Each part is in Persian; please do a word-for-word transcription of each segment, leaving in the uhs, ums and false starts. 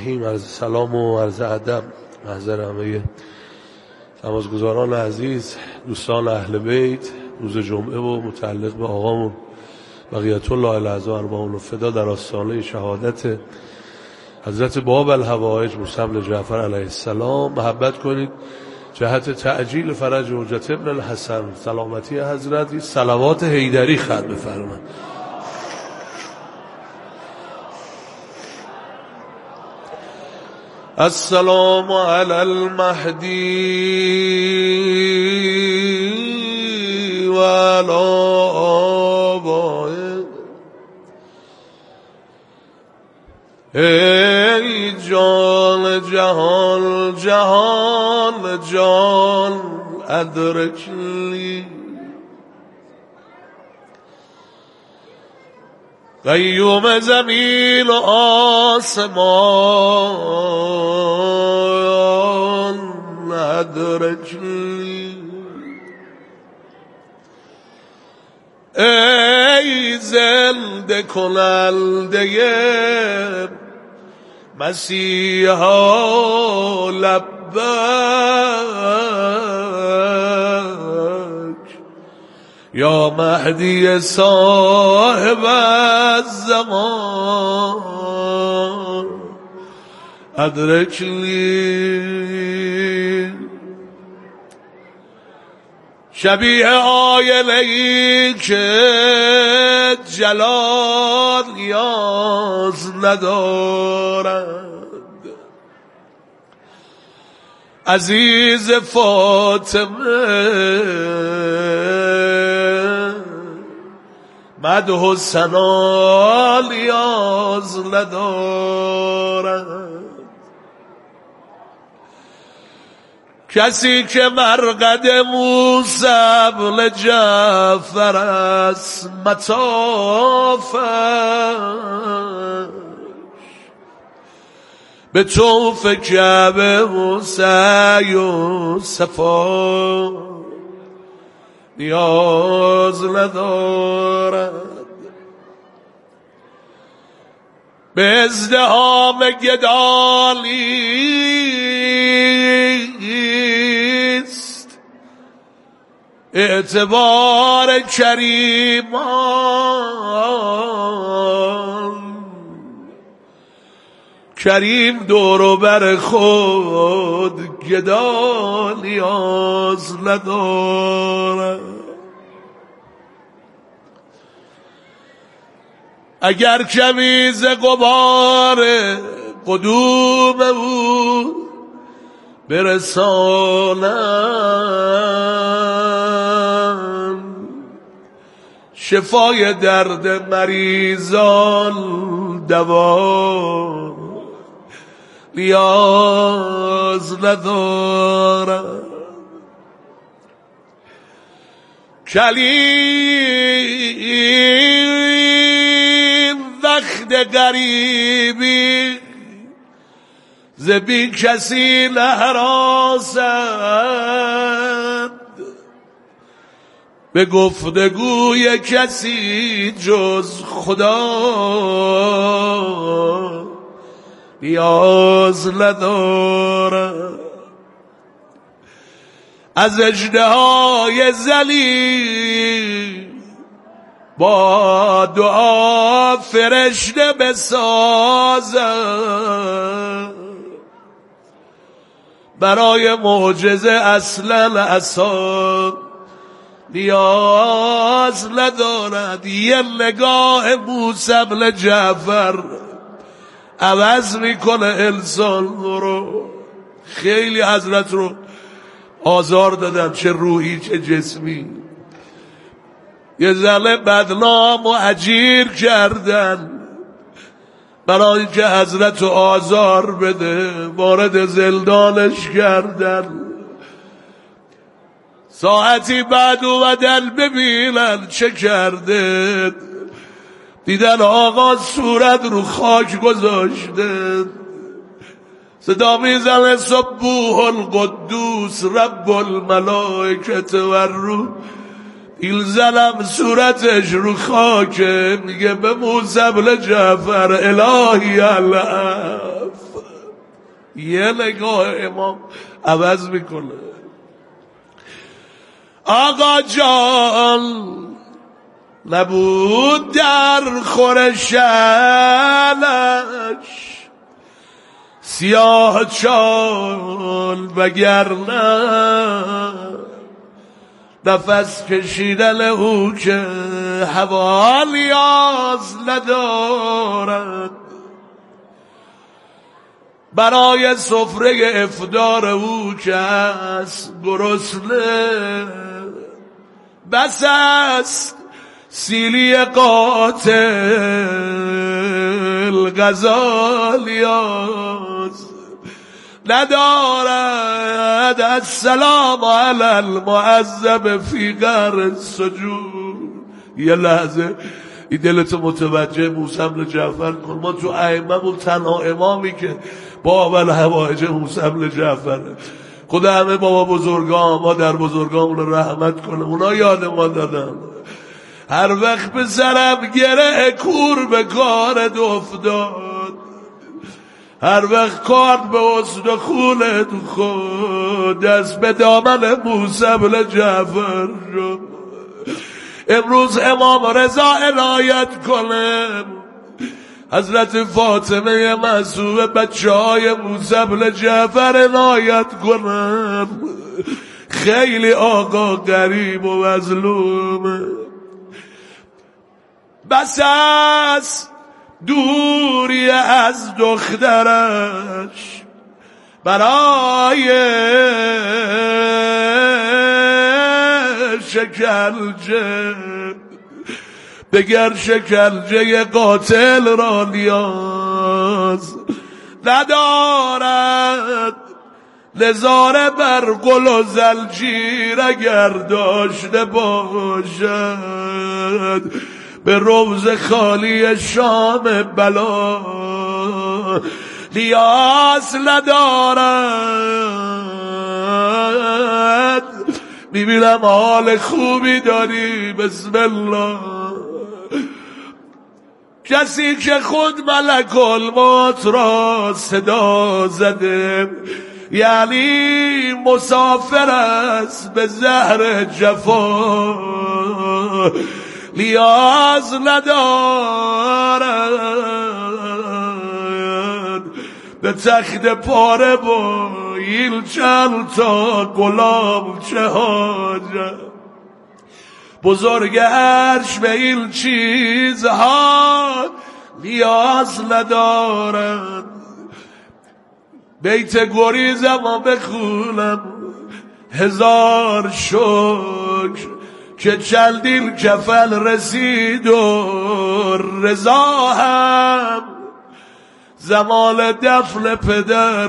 الرحیم. عرض سلام و عرض ادب محضر همه نمازگزاران عزیز، دوستان اهل بیت. روز جمعه و متعلق به آقامون بقیت الله الاعظم ارواح الفدا در آستانه شهادت حضرت باب الحوائج موسی بن جعفر علیه السلام محبت کنید جهت تعجیل فرج حجت ابن الحسن سلامتی حضرت صلوات حیدری ختم بفرمایید. السلام علی المهدی و علی آبائه. ای جان جهان جهان جان ادرکلی، قیوم زمین و آسمان ادرکلی. ای زنده کننده مسیحا لبک، یا مهدی صاحب الزمان ادرکلی. شبیه آینه‌ای که جلال نیاز ندارد، عزیز فاطمه مدح و ثنا نیاز ندارد. کسی که مرقد موسی بن جعفر است مطافش به طوف کعبه موسی و صفا نیاز ندارد. به ازدحام گدالیست اعتبار کریمان، کریم دور بر خود گدا نیاز ندارد. اگر کمی ز غبار قدوم او برسانم، شفای درد مریضان دوا نیاز ندارد. کلیم وقت غریبی ز بی کسی نهراسد، به گفتگوی کسی جز خدا نیاز ندارد. از اژدهای ذلیل با دعا فرشته بسازد، برای معجزه اصلا عصا نیاز ندارد. یه نگاه موسی بن جعفر عوض میکنه انسان رو. خیلی حضرت رو آزار دادن، چه روحی چه جسمی. یه زن بدنام و اجیر کردن برای اینکه حضرت رو آزار بده، وارد زندانش کردن. ساعتی بعد اومدن ببینن چه کرده، دیدن آقا صورت رو خاک گذاشته، صدا میزنه سبوح القدوس رب الملائکه و الروح. این زنم صورتش رو خاکه، میگه به موسی بن جعفر الهی العفو یه نگاه امام عوض میکنه. آقا جان نبود در خورشلش سیاه چال وگرنه نفس کشیدن او که هوا نیاز ندارد، برای سفره افطار او کس گرسنه بس است سیلی قاتل غذا نیاز ندارد. السلام علی المعذب فی غر السجود. یه لحظه این دلتو متوجه موسی بن جعفر کن. ما تو ائمه‌مون تنها امامی که باب الحوائج موسی بن جعفره. خدا همه بابا بزرگان ما در بزرگامون رحمت کنه، اونا یاد ما دادن. هر وقت به سرم گره کور به کارت افتاد، هر وقت کارت به اصد و خونت خود دست به دامن موسی بن جعفر شد. امروز امام رضا عنایت کنه، حضرت فاطمه معصومه بچه های موسی بن جعفر عنایت کنن. خیلی آقا غریب و مظلومه، بس از دوری از دخترش برای شکنجه، بگر شکنجه قاتل را نیاز ندارد. نظاره بر گل و زنجیر اگر داشته باشد، به روز خالی شام بلا نیاز ندارد. میبینم حال خوبی داری، بسم الله. کسی که خود ملک الموت را صدا زده، یعنی مسافر است به زهر جفا، نیاز ندارد به تخت پاره با ایل چند تا غلام. چه حاجت بزرگ عرش به این چیزها نیاز ندارد. بیت گریزم و بخونم هزار شکر که چندین کفل رسید و رضا هم زمان دفن پدر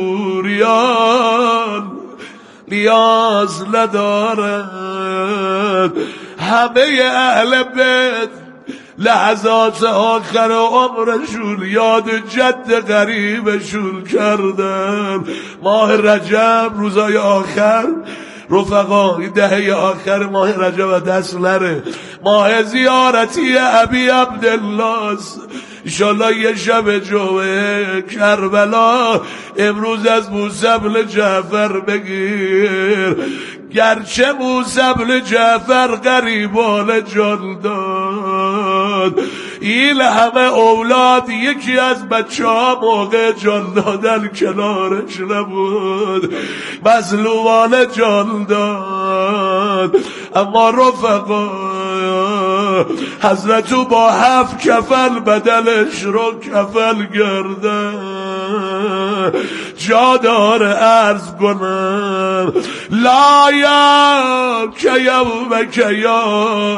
بوریان نیاز ندارد. همه اهل بیت لحظات آخر عمرشون یاد جد غریبشون کردن. ماه رجب روزای آخر رفقا، این دهه آخر ماه رجب و دست نره، ماه زیارتی ابی عبدالله. انشالله یه شب جمعه کربلا امروز از موسی بن جعفر بگیر. گرچه موسی بن جعفر غریبان جان داد، این همه اولاد یکی از بچه ها موقع جان دادن کنارش نبود، مظلومان جان داد. اما رفقا حضرتو با هفت کفل بدنش رو کفل گردن. جا داره عرض کنم لا یا که یوم که یا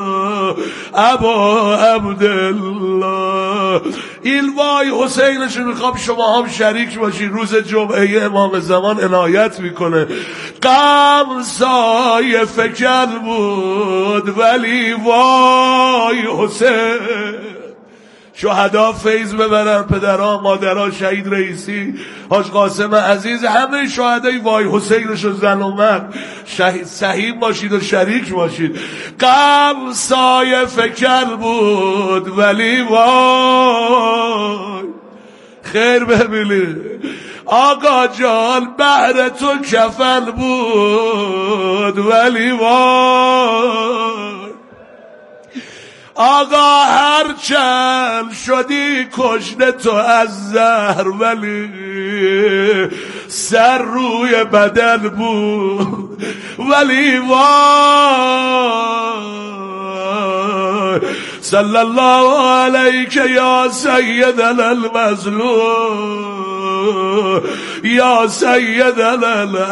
ابا عبدالله. این وای حسینشو میخوام شما هم شریک باشین. روز جمعه امام زمان عنایت میکنه. غم سایه فکر بود ولی وای حسین. شهدا فیض ببرن، پدرها مادرها، شهید رئیسی، حاج قاسم عزیز، همه شهدای وای حسینش و زن و مرد صحیح باشید و شریک باشید. غم سایه فکر بود ولی وای خیر ببینید آقا جان بهر تو کفن بود ولی وای آقا هرچند شدی کشته تو از زهر ولی سر روی بدن بود ولی وای صلی الله علیک یا سیدنا المظلوم یا سیدنا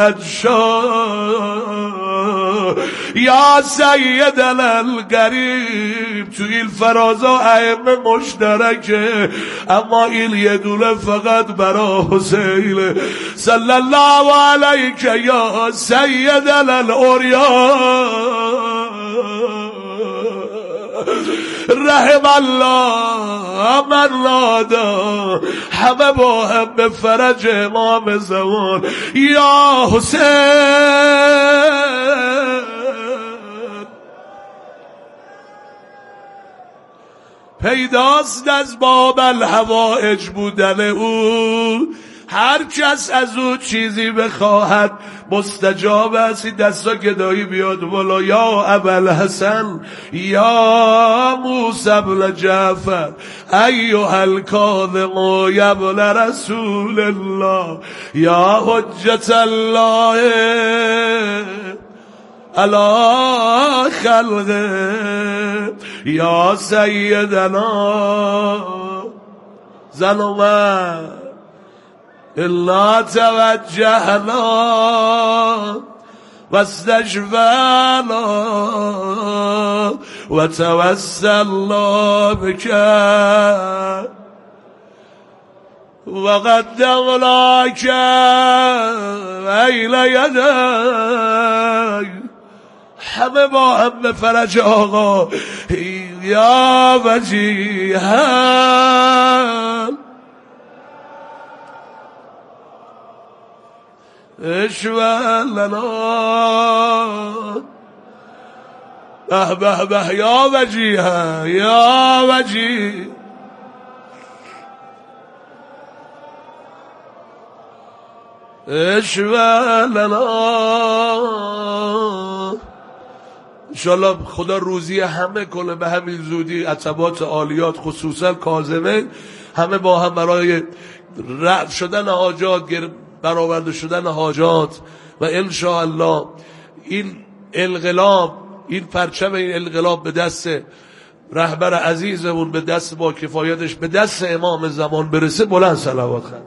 الادشا یا سیدنا الغریب. تو این فرازا ائمه مشترکه اما این یه دونه فقط برا حسین. صلی الله علیک یا سیدنا الاولیاء رحم الله من نادا همه با هم به فرج امام زمان یا حسین. پیداست از باب الحوائج بودن او، هر کس از او چیزی بخواهد مستجاب است. دستا گدایی بیاد والا یا ابوالحسن یا موسی بن جعفر ایها الکاظم یا ابن رسول الله یا حجت الله علی خلقه یا سیدنا زن و مرد إلا توجهنا واستشفعنا وتوسلنا بك وقدمناك بين يديك. همه با هم به فرج آقا یا وجیها اشفع لنا به به به یا وجیها یا وجیه اشفع لنا. انشالله خدا روزی همه کنه به همین زودی. عتبات عالیات خصوصا کاظمه همه با هم برای رفع شدن حاجات برآورده شدن حاجات و انشاءالله این انقلاب، این پرچم این انقلاب به دست رهبر عزیزمون، به دست با کفایتش، به دست امام زمان برسه. بلند صلوات خواهد.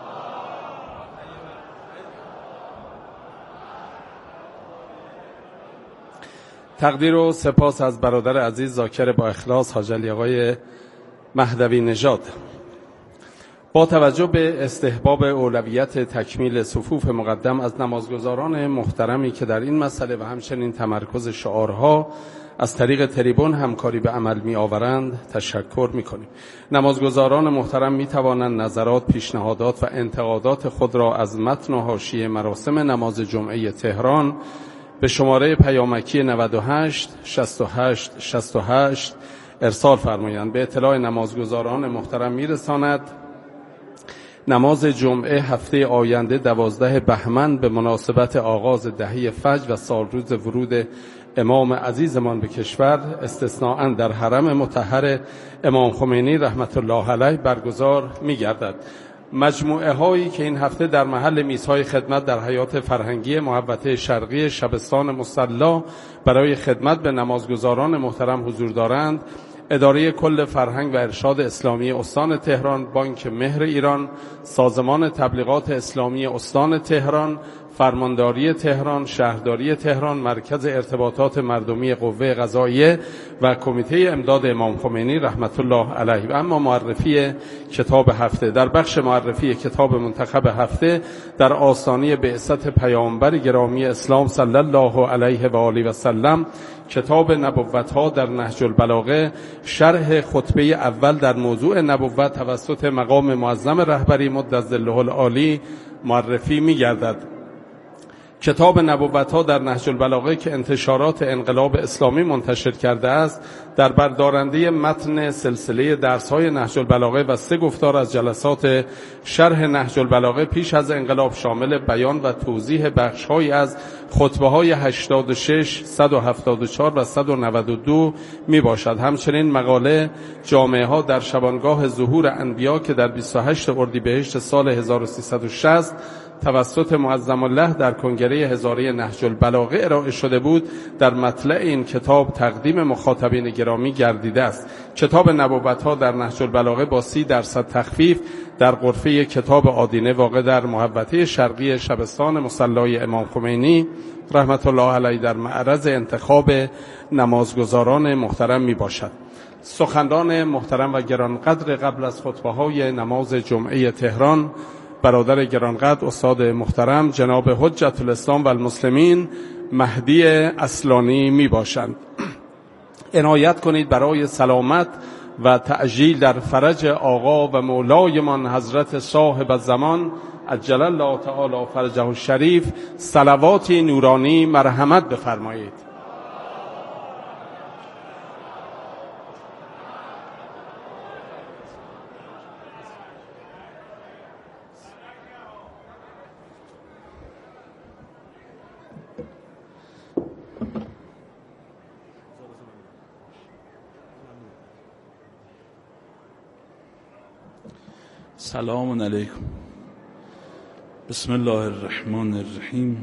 تقدیر و سپاس از برادر عزیز ذاکر با اخلاص حاج علی آقای مهدوی نژاد. با توجه به استحباب اولویت تکمیل صفوف مقدم از نمازگزاران محترمی که در این مسئله و همچنین تمرکز شعارها از طریق تریبون همکاری به عمل می آورند تشکر می کنیم. نمازگزاران محترم می توانند نظرات، پیشنهادات و انتقادات خود را از متن و حاشیه مراسم نماز جمعه تهران به شماره پیامکی نود و هشت شصت و هشت شصت و هشت ارسال فرمایند. به اطلاع نمازگزاران محترم می رساند نماز جمعه هفته آینده دوازده بهمن به مناسبت آغاز دهه فجر و سالروز ورود امام عزیزمان به کشور استثناءً در حرم مطهر امام خمینی رحمت الله علیه برگزار می گردد. مجموعه هایی که این هفته در محل میزهای خدمت در حیات فرهنگی محوطه شرقی شبستان مصلی برای خدمت به نمازگزاران محترم حضور دارند: اداره کل فرهنگ و ارشاد اسلامی استان تهران، بانک مهر ایران، سازمان تبلیغات اسلامی استان تهران، فرمانداری تهران، شهرداری تهران، مرکز ارتباطات مردمی قوه قضاییه و کمیته امداد امام خمینی رحمت الله علیه. اما معرفی کتاب هفته: در بخش معرفی کتاب منتخب هفته در آستانه بعثت پیامبر گرامی اسلام صلی الله علیه و آله و سلم، کتاب نبوت‌ها در نهج البلاغه، شرح خطبه اول در موضوع نبوت توسط مقام معظم رهبری مد ظله العالی معرفی می‌گردد. کتاب نبوت‌ها در نهج البلاغه که انتشارات انقلاب اسلامی منتشر کرده است، در بردارنده متن سلسله درس‌های نهج البلاغه و سه گفتار از جلسات شرح نهج البلاغه پیش از انقلاب شامل بیان و توضیح بخش‌هایی از خطبه‌های هشتاد و شش، صد و هفتاد و چهار و صد و نود و دو میباشد. همچنین مقاله جامعه‌ها در شبانگاه ظهور انبیا که در بیست و هشتم اردیبهشت سال هزار و سیصد و شصت توسط معظم الله در کنگره هزاره نهج البلاغه ارائه شده بود، در مطلع این کتاب تقدیم مخاطبین گرامی گردیده است. کتاب نبوت‌ها در نهج البلاغه با سی درصد تخفیف در غرفه کتاب آدینه واقع در محوطه شرقی شبستان مصلی امام خمینی رحمت الله علیه در معرض انتخاب نمازگزاران محترم می باشد. سخنران محترم و گرانقدر قبل از خطبه‌های نماز جمعه تهران، برادر گرانقدر استاد محترم جناب حجت الاسلام و المسلمین مهدی اصلانی می باشند. عنایت کنید برای سلامت و تعجیل در فرج آقا و مولایمان حضرت صاحب الزمان عجل الله تعالی فرجه الشریف صلواتی نورانی مرحمت بفرمایید. سلام علیکم. بسم الله الرحمن الرحیم.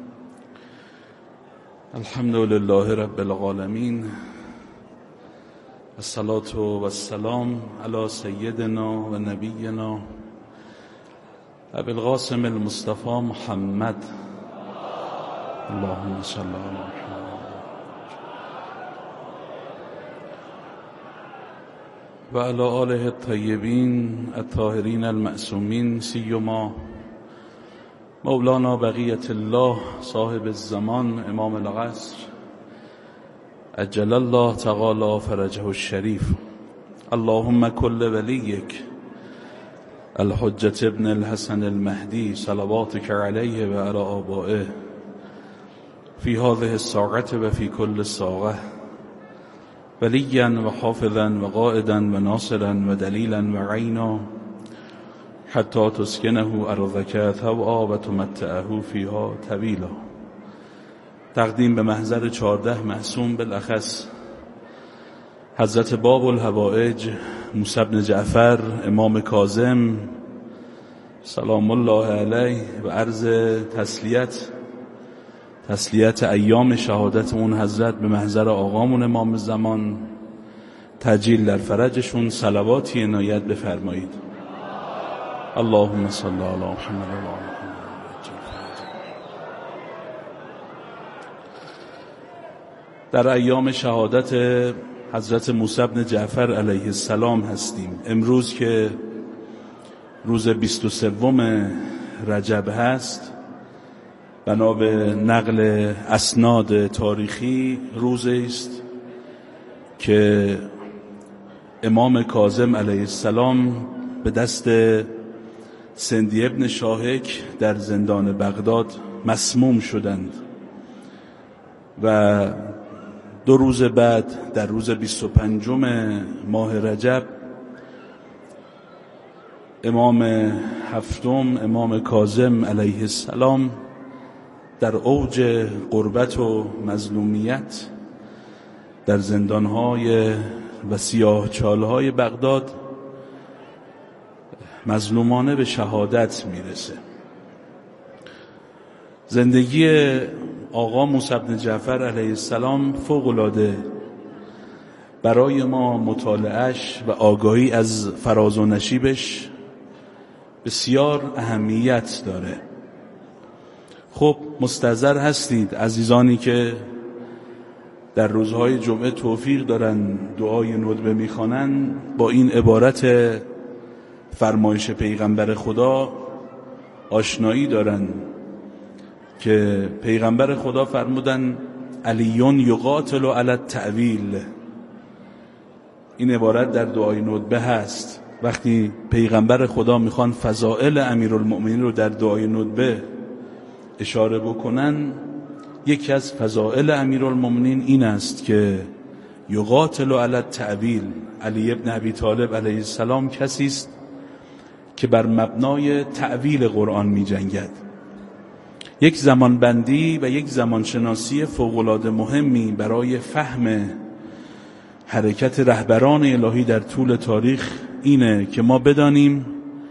الحمد لله رب العالمین. الصلاة و السلام علی سیدنا و نبینا ابی القاسم المصطفى محمد. اللهم صل علی محمد و علی آله الطیبین الطاهرین المعصومین، سیما مولانا بقیت الله صاحب الزمان امام العصر عجل الله تعالی فرجه الشریف. اللهم کل ولیک الحجة ابن الحسن المهدی صلواتک علیه و علی آبائه فی هذه الساعة و فی کل ساعة ولیا و حافظا و قائدا و ناصرا و دلیلا و عینا حتی تسکنه ارضک طوعا و تمتعه فیها طویلا. تقدیم به محضر چهارده معصوم، بالاخص حضرت باب الحوائج موسی بن جعفر امام کاظم سلام الله علیه و عرض تسلیت تسلیت ایام شهادت اون حضرت به محضر آقامون امام زمان، تعجیل در فرجشون صلواتی عنایت بفرمایید. اللهم صل علی محمد و آل محمد. در ایام شهادت حضرت موسی بن جعفر علیه السلام هستیم. امروز که روز بیست و سوم رجب هست، بنا به نقل اسناد تاریخی روزی است که امام کاظم علیه السلام به دست سندی ابن شاهک در زندان بغداد مسموم شدند و دو روز بعد در روز بیست و پنجم ماه رجب امام هفتم امام کاظم علیه السلام در اوج غربت و مظلومیت در زندانهای و سیاهچالهای بغداد مظلومانه به شهادت میرسه. زندگی آقا موسی بن جعفر علیه السلام فوق‌العاده برای ما مطالعهش و آگاهی از فراز و نشیبش بسیار اهمیت داره. خب مستحضر هستید عزیزانی که در روزهای جمعه توفیق دارن دعای ندبه میخوانن، با این عبارت فرمایش پیغمبر خدا آشنایی دارن که پیغمبر خدا فرمودن علیون یقاتل علی التأویل. این عبارت در دعای ندبه هست. وقتی پیغمبر خدا میخوان فضائل امیرالمؤمنین رو در دعای ندبه اشاره بکنن، یکی از فضائل امیرالمومنین این است که یقاتل علی التأویل. علی ابن ابی طالب علیه السلام کسی است که بر مبنای تأویل قرآن می جنگد. یک زمانبندی و یک زمانشناسی فوق‌العاده مهمی برای فهم حرکت رهبران الهی در طول تاریخ اینه که ما بدانیم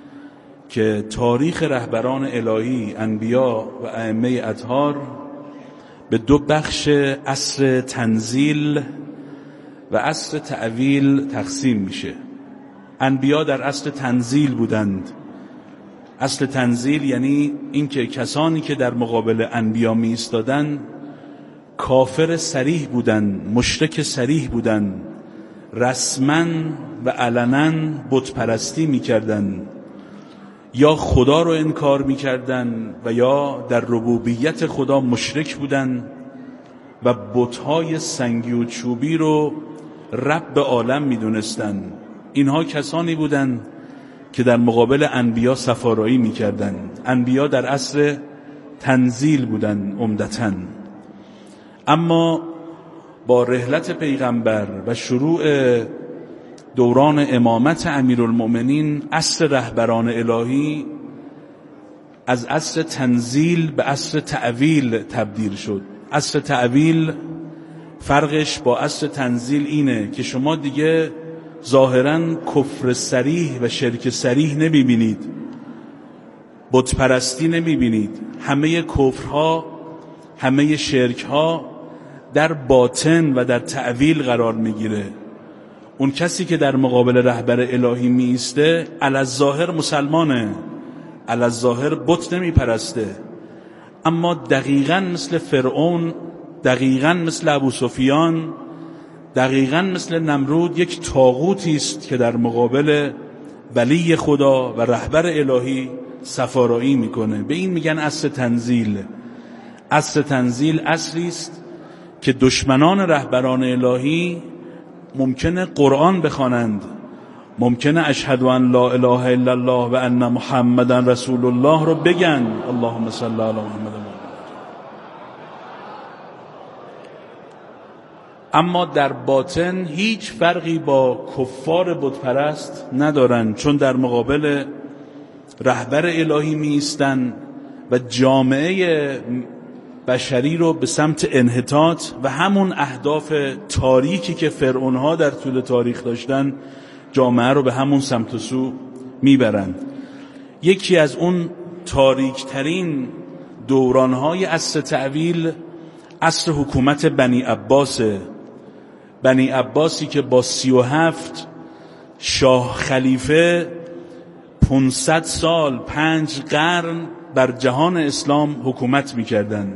که تاریخ رهبران الهی، انبیا و ائمه اطهار به دو بخش، عصر تنزیل و عصر تأویل تقسیم میشه. انبیا در عصر تنزیل بودند. عصر تنزیل یعنی اینکه کسانی که در مقابل انبیا می ایستادند کافر صریح بودند، مشرک صریح بودند، رسما و علنا بت پرستی میکردند، یا خدا رو انکار میکردند و یا در ربوبیت خدا مشرک بودند و بت‌های سنگی و چوبی رو رب عالم میدونستند. اینها کسانی بودند که در مقابل انبیا صفارایی میکردند. انبیا در عصر تنزیل بودند عمدتاً. اما با رحلت پیغمبر و شروع دوران امامت امیرالمومنین، عصر رهبران الهی از عصر تنزیل به عصر تأویل تبدیل شد. عصر تأویل فرقش با عصر تنزیل اینه که شما دیگه ظاهراً کفر صریح و شرک صریح نمیبینید، بت پرستی نمیبینید. همه کفرها، همه شرکها در باطن و در تأویل قرار میگیره. اون کسی که در مقابل رهبر الهی می ایسته علی الظاهر مسلمانه، علی الظاهر بت نمی پرسته، اما دقیقاً مثل فرعون، دقیقاً مثل ابو سفیان، دقیقاً مثل نمرود یک طاغوتی است که در مقابل ولی خدا و رهبر الهی صفارایی میکنه. به این میگن عصر تنزیل. عصر تنزیل عصری است که دشمنان رهبران الهی ممکنه قرآن بخوانند، ممکنه اشهد ان لا اله الا الله و ان محمدا رسول الله رو بگن، اللهم صل علی محمد، اما در باطن هیچ فرقی با کفار بت پرست ندارن، چون در مقابل رهبر الهی می ایستن و جامعه بشری رو به سمت انحطاط و همون اهداف تاریکی که فرعونها در طول تاریخ داشتن، جامعه رو به همون سمت و سو میبرند. یکی از اون تاریکترین دورانهای عصر تأویل عصر حکومت بنی عباسه. بنی عباسی که با سی و هفت شاه خلیفه پانصد سال، پنج قرن بر جهان اسلام حکومت میکردن.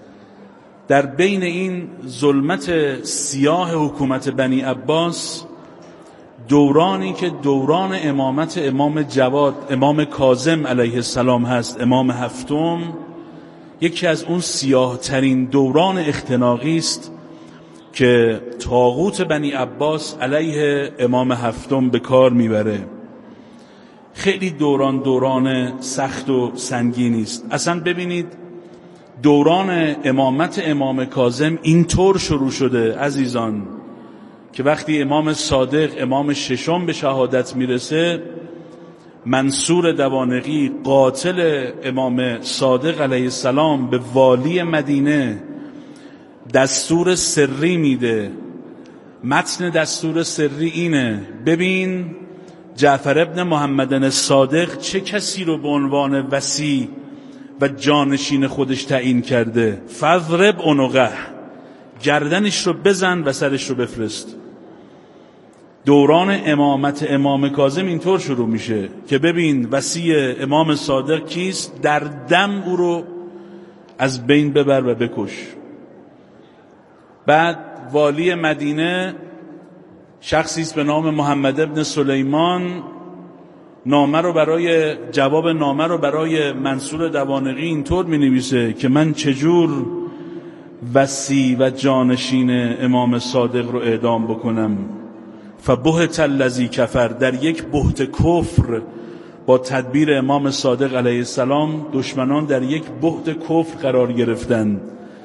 در بین این ظلمت سیاه حکومت بنی عباس، دورانی که دوران امامت امام جواد، امام کاظم علیه السلام هست، امام هفتم، یکی از اون سیاه ترین دوران اختناقی است که طاغوت بنی عباس علیه امام هفتم به کار میبره. خیلی دوران دوران سخت و سنگینی است. اصلا ببینید دوران امامت امام کاظم اینطور شروع شده عزیزان که وقتی امام صادق، امام ششم، به شهادت میرسه، منصور دوانقی قاتل امام صادق علیه السلام به والی مدینه دستور سری میده. متن دستور سری اینه: ببین جعفر ابن محمد الصادق چه کسی رو به عنوان وصی و جانشین خودش تعیین کرده، فضرب عنقه، گردنش رو بزن و سرش رو بفرست. دوران امامت امام کاظم اینطور شروع میشه که ببین وصی امام صادق کیست، در دم او رو از بین ببر و بکش. بعد والی مدینه شخصی است به نام محمد ابن سلیمان، نامه رو برای جواب نامه رو برای منصور دوانقی اینطور می نویسه که من چجور وصی و جانشین امام صادق رو اعدام بکنم. فبهت الذی کفر، در یک بهت کفر با تدبیر امام صادق علیه السلام دشمنان در یک بحت کفر قرار گرفتند.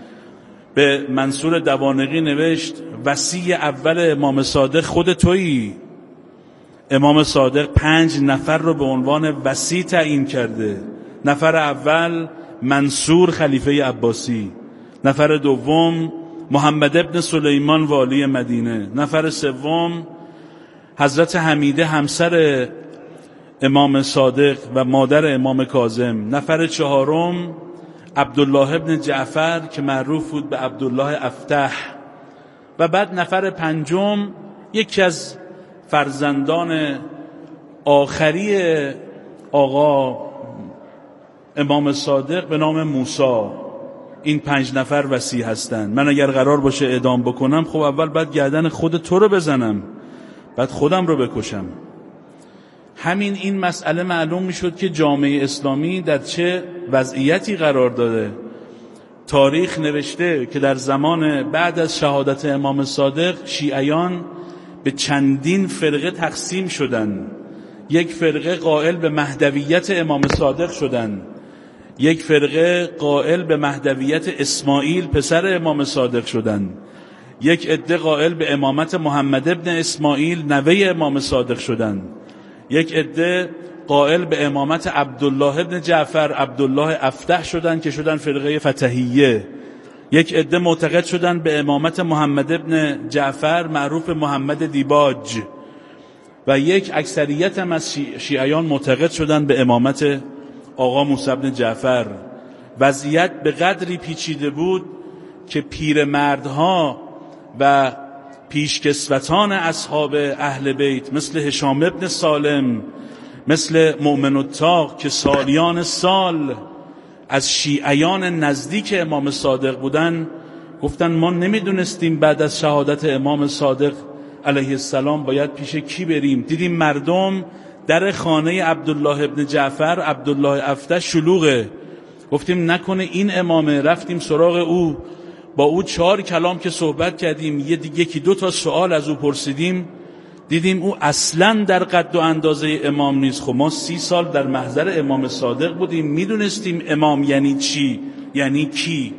به منصور دوانقی نوشت وصی اول امام صادق خود تویی. امام صادق پنج نفر رو به عنوان وصی تعیین کرده. نفر اول منصور خلیفه عباسی، نفر دوم محمد ابن سلیمان والی مدینه، نفر سوم حضرت حمیده همسر امام صادق و مادر امام کاظم، نفر چهارم عبدالله ابن جعفر که معروف بود به عبدالله افتح، و بعد نفر پنجم یکی از فرزندان آخری آقا امام صادق به نام موسی. این پنج نفر وصی هستند. من اگر قرار باشه اعدام بکنم، خب اول باید گردن خود تو رو بزنم، بعد خودم رو بکشم. همین این مسئله معلوم میشد که جامعه اسلامی در چه وضعیتی قرار داده. تاریخ نوشته که در زمان بعد از شهادت امام صادق شیعیان به چندین فرقه تقسیم شدند. یک فرقه قائل به مهدویت امام صادق شدند، یک فرقه قائل به مهدویت اسماعیل پسر امام صادق شدند، یک عده قائل به امامت محمد ابن اسماعیل نوه امام صادق شدند، یک عده قائل به امامت عبدالله ابن جعفر عبدالله افتح شدند که شدند فرقه فتحیه، یک عده معتقد شدند به امامت محمد ابن جعفر معروف محمد دیباج، و یک اکثریت هم از شیعیان معتقد شدند به امامت آقا موسی بن جعفر. وضعیت به قدری پیچیده بود که پیرمردها و پیشکسوتان اصحاب اهل بیت مثل هشام ابن سالم، مثل مؤمن الطاق که سالیان سال از شیعیان نزدیک امام صادق بودن، گفتن ما نمیدونستیم بعد از شهادت امام صادق علیه السلام باید پیش کی بریم. دیدیم مردم در خانه عبدالله ابن جعفر عبدالله افتح شلوغه، گفتیم نکنه این امامه. رفتیم سراغ او، با او چهار کلام که صحبت کردیم، یکی دو تا سوال از او پرسیدیم، دیدیم او اصلا در قد و اندازه امام نیست. خب ما سی سال در محضر امام صادق بودیم، میدونستیم امام یعنی چی، یعنی کی.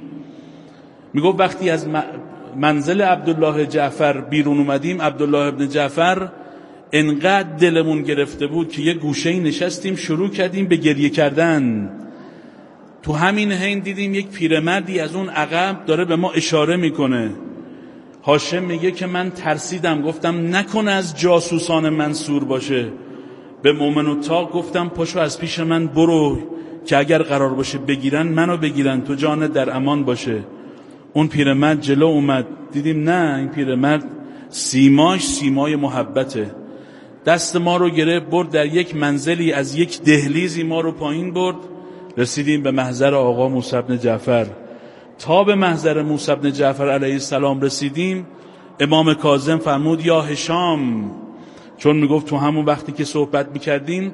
میگفت وقتی از منزل عبدالله جعفر بیرون اومدیم، عبدالله ابن جعفر انقدر دلمون گرفته بود که یه گوشه‌ای نشستیم شروع کردیم به گریه کردن. تو همین حین دیدیم یک پیرمردی از اون عقب داره به ما اشاره میکنه. هاشم میگه که من ترسیدم، گفتم نکنه از جاسوسان منصور باشه. به مؤمن الطاق گفتم پاشو از پیش من برو که اگر قرار باشه بگیرن منو بگیرن، تو جانت در امان باشه. اون پیرمرد جلو اومد، دیدیم نه این پیرمرد سیماش سیمای محبته. دست ما رو گرفت برد در یک منزلی از یک دهلیزی ما رو پایین برد، رسیدیم به محضر آقا موسی بن جعفر. تا به محضر موسی بن جعفر علیه السلام رسیدیم، امام کاظم فرمود یا هشام، چون میگفت تو همون وقتی که صحبت میکردیم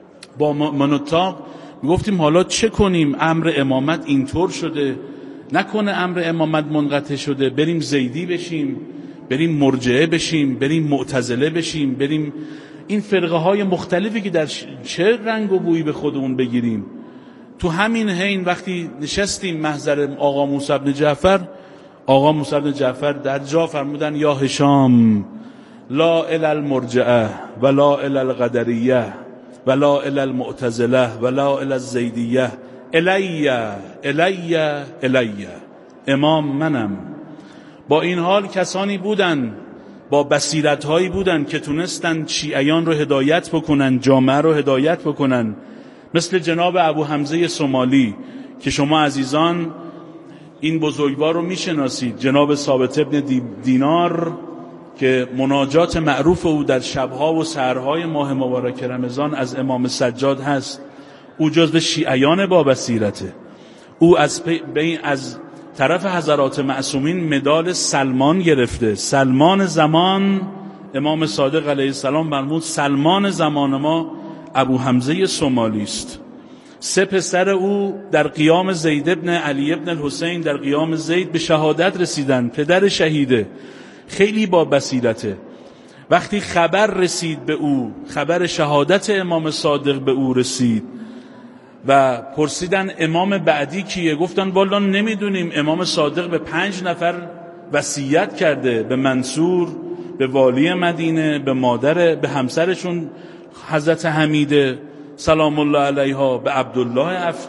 با منطاق میگفتیم حالا چه کنیم، امر امامت اینطور شده، نکنه امر امامت منقطع شده، بریم زیدی بشیم، بریم مرجعه بشیم، بریم معتزله بشیم، بریم این فرقه های مختلفی که در چه رنگ و بویی به خودمون بگیریم. تو همین حین وقتی نشستیم محضر آقا موسی بن جعفر، آقا موسی بن جعفر در جا فرمودن یا هشام لا الی المرجعه و لا الی القدریه و لا الی المعتزله و لا الی الزیدیه الی الی الی. امام منم. با این حال کسانی بودن با بصیرت‌هایی بودن که تونستن شیعیان رو هدایت بکنن، جامعه رو هدایت بکنن، مثل جناب ابو حمزه سومالی که شما عزیزان این بزرگوار رو میشناسید، جناب ثابت ابن دینار که مناجات معروف او در شبها و سحرهای ماه مبارک رمضان از امام سجاد هست. او جزو شیعیان با بصیرته. او از بین از طرف حضرات معصومین مدال سلمان گرفته. سلمان زمان، امام صادق علیه السلام فرمود سلمان زمان ما ابو حمزه سومالی است. سه پسر او در قیام زید ابن علی ابن الحسین، در قیام زید به شهادت رسیدن. پدر شهیده، خیلی با بصیرته. وقتی خبر رسید به او، خبر شهادت امام صادق به او رسید و پرسیدن امام بعدی کیه، گفتن والا نمیدونیم. امام صادق به پنج نفر وصیت کرده، به منصور، به والی مدینه، به مادر، به همسرشون حضرت حمیده سلام الله علیها، به عبدالله اف...